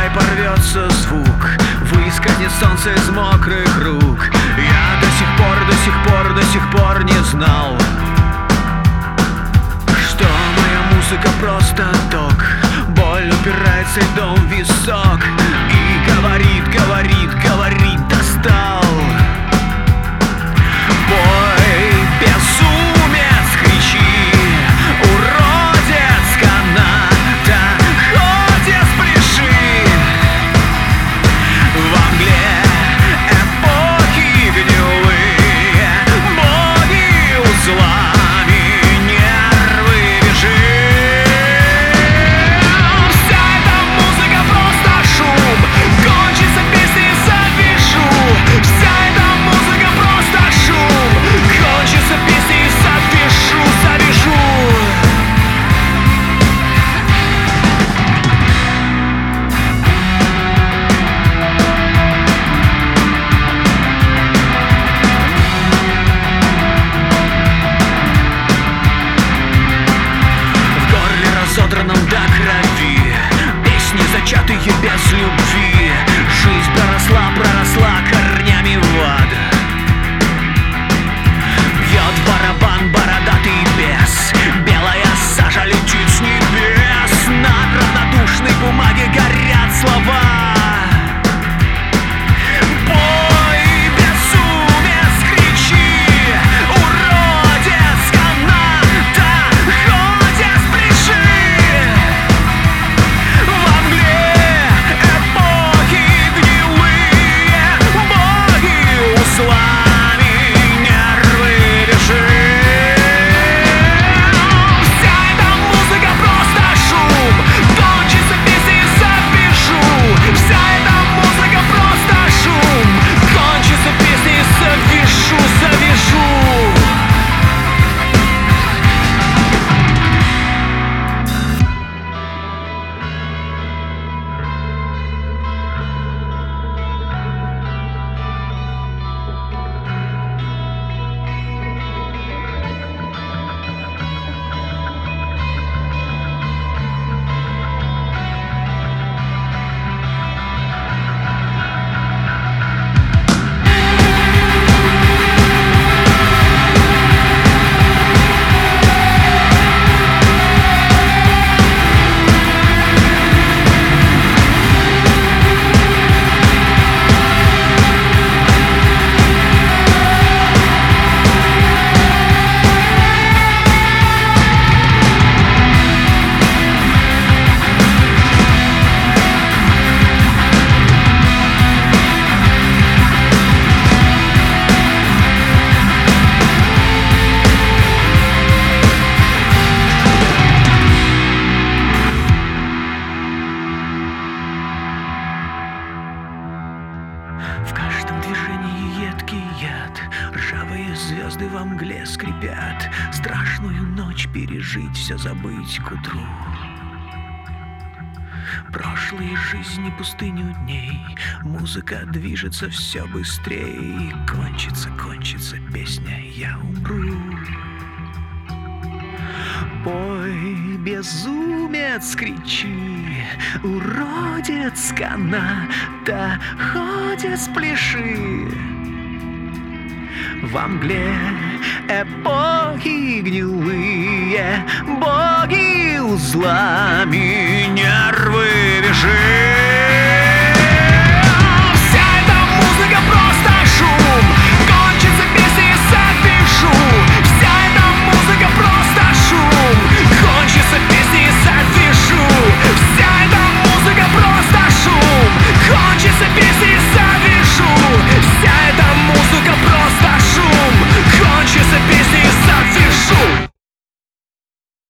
Пускай порвется звук, выскользнет солнце из мокрых рук. Я до сих пор не знал, что моя музыка просто ток. Боль упирается льдом в висок и говорит, достал. Бой, безумец, кричи, уродец, каната, ходец, пляши. Во мгле эпохи гнилые, боги узлами нервы вяжи. Вся эта музыка просто шум, кончится песня и завяжу. Вся эта музыка просто шум, кончится песня и завяжу. В горле разодранном до крови, песни зачатые без любви. Жизнь проросла корнями в ад. Бьет в барабан бородатый бес, белая сажа летит с небес. На равнодушной бумаге горят слова. Бой, безумец, кричи, уродец, каната, ходец, пляши. Во мгле эпохи гнилые, боги узлами нервы вяжи. Вся эта музыка просто шум, кончится песня и завяжу. Вся эта музыка просто шум, кончится песня и завяжу. В каждом движении едкий яд, ржавые звезды во мгле скрипят. Страшную ночь пережить, все забыть к утру. Прошлые жизни пустыню дней, музыка движется все быстрее. И кончится песня, я умру. Пой, безумец, кричи, уродец, каната, ходец, пляши. Во мгле эпохи гнилые, боги узлами нервы вяжи.